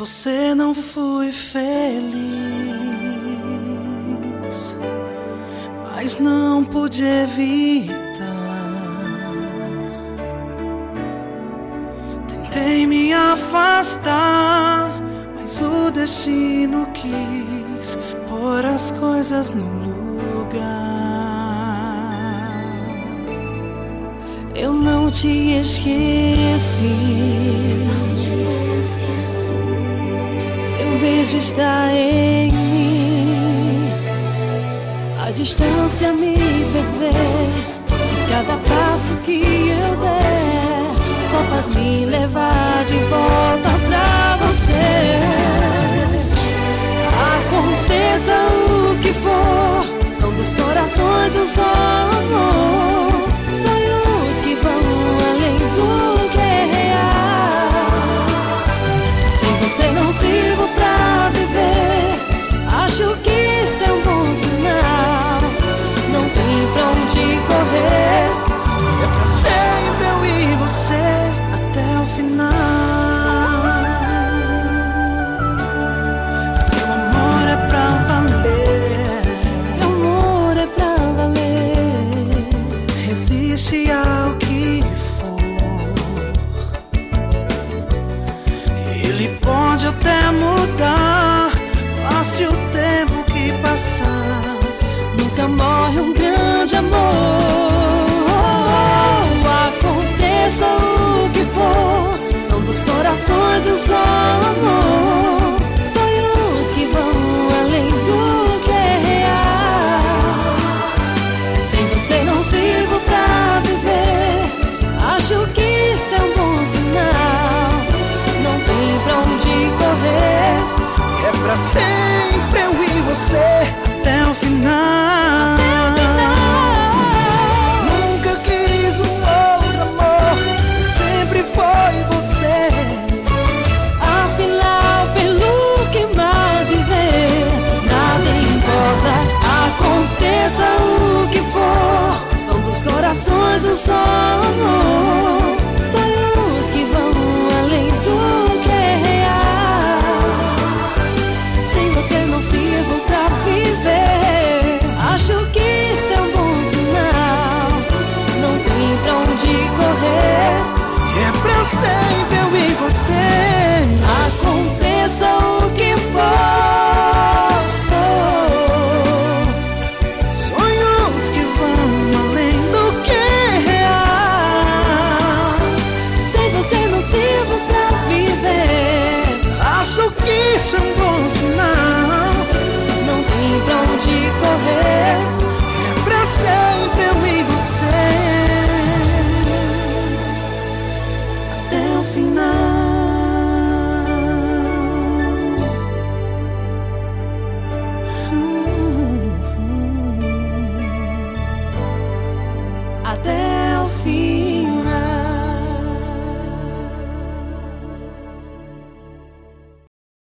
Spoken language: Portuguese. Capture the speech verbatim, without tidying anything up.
você não fui feliz, mas não pude evitar. Tentei me afastar, mas o destino quis pôr as coisas no lugar. Eu não te esqueci, seu beijo está em mim. A distância me fez ver que cada passo que eu der só faz me levar de volta pra você. Aconteça o que for, são dos corações um só amor. Sonhos que vão além do que é real. Sem você não sirvo pra viver, acho que isso é um bom sinal. Não tem pra onde correr, é pra sempre eu e você até o final. Seu amor é pra valer, seu amor é pra valer. Resiste ao que for, ele pode até mudar, passe o tempo que passar, nunca morre um grande amor. Aconteça o que for, são dos corações um só amor. Sonhos que vão além do que é real. Sem você não sirvo pra viver, acho que isso é um bom sinal. Não tem pra onde correr, é pra sempre eu e você até o final. Até o final. Nunca quis um outro amor, sempre foi você. Afinal, pelo que mais viver, nada importa. Aconteça o que for, são dos corações um só amor. Sonhos que vão além do que é real. Sem você não sirvo pra viver, acho que isso é um bom sinal. Não tem pra onde correr, É pra sempre eu e você. aconteça o que for. Sonhos que vão além do que é real. Sem você não sirvo pra viver, Acho que isso é um